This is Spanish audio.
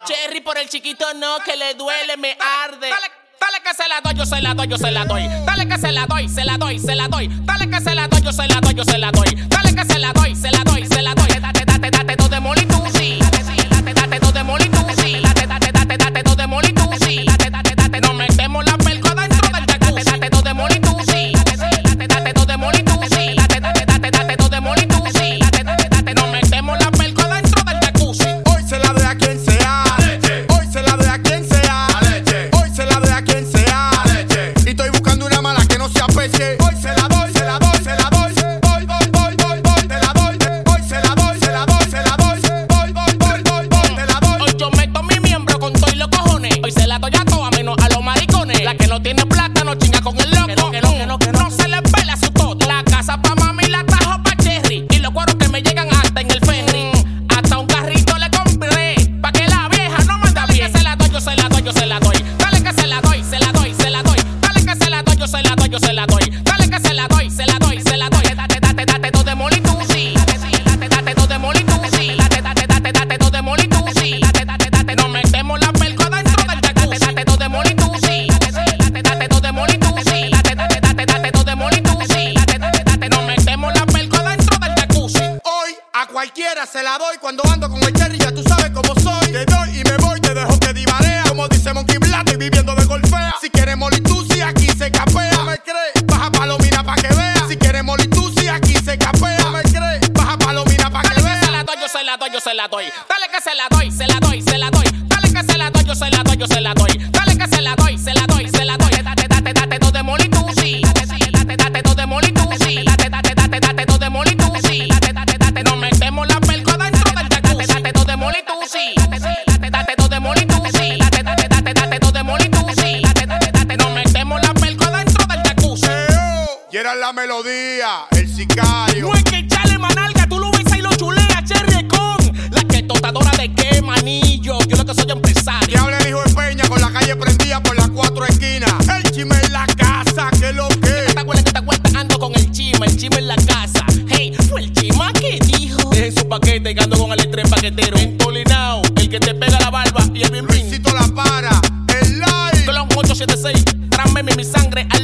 Cherry por el chiquito no, que le duele, me arde. Dale que se la doy, yo se la doy, yo se la doy. Dale que se la doy, se la doy, se la doy. Dale que se la doy, yo se la doy, yo se la doy. Dale que se la doy, se la doy, se la doy. Date dos de molitusi. Date dos de molitusi. Date dos de molitusi. Nos metemos la pelco dentro del jacuzzi. Date dos de molitusi. Date dos de molitusi. Date dos de molitusi. Nos metemos la pelco dentro del jacuzzi. Hoy se la doy a quien sea. Hoy se la doy a quien sea. Hoy se la doy a quien sea. Y estoy buscando una mala que no se apecie. Hoy se la doy, se la doy, se la doy. Voy, te la doy. Hoy se la doy, se la doy, se la doy. Voy, te la doy. Hoy yo meto mi miembro con todo y los cojones. Hoy se la doy a todas menos a los maricones. La que no tiene plata no chinga con el loco. Que no se le pela su todo. La casa pa' mami la trajo pa' Cherry. Y los cueros que me llegan hasta en el ferry. Hasta un carrito le compré. Pa' que la vieja no manda bien. Se la doy, yo se la doy, yo se la doy. Dale que se la doy, se la doy, se la doy. Dale que se la doy, yo se la doy, yo se la doy. Dale que se la doy, se la doy, se la doy. Date dos de molitusi. Date dos de molitusi. Date dos de molitusi. Nos metemos la pelco dentro del jacuzzi. Date dos de molitusi. Date dos de molitusi. Date dos de molitusi. Nos metemos la pelco dentro del jacuzzi. Hoy a cualquiera se la doy. Cuando ando con el Cherry ya tú sabes cómo soy. Te doy y me voy, te dejo que divarea. Como dice Monkey Black, estoy viviendo de golfea. Si quieres molitusi, aquí se capea. ¿No me crees? Baja palomina pa' que vea. Si quieres molitusi, aquí se capea. ¿No me crees? Baja palomina pa' que vea. Se la doy, yo se la doy, yo se la doy. Dale que se la doy, se la doy, se la doy. Dale que se la doy, yo se la doy, yo se la doy. Dale que se la doy, se la doy, se la doy. Date dos de molitusi. Date dos de molitusi. Date dos de molitusi. Nos metemos la pelco dentro del jacuzzi. Date dos de molitusi. Date dos de molitusi. Date dos de molitusi. Nos metemos la pelco dentro del jacuzzi. Y era la melodía, el sicario. No es que echarle manalga, tú lo ves y lo chuleas, Cherry con la que totadora de qué manillo. Yo lo que soy Que empresario. hable el hijo de Peña con la calle prendida por las 4 esquinas. El chisme en la casa, que lo que. Que te cuenta, ando con el chima en la casa. Hey, fue el chima que dijo. Dejen su paquete y ando con el estrés paquetero. Entolinao, el que te pega la barba y el bim bim. Luisito la para, el live. Con los 876, tráeme mi sangre.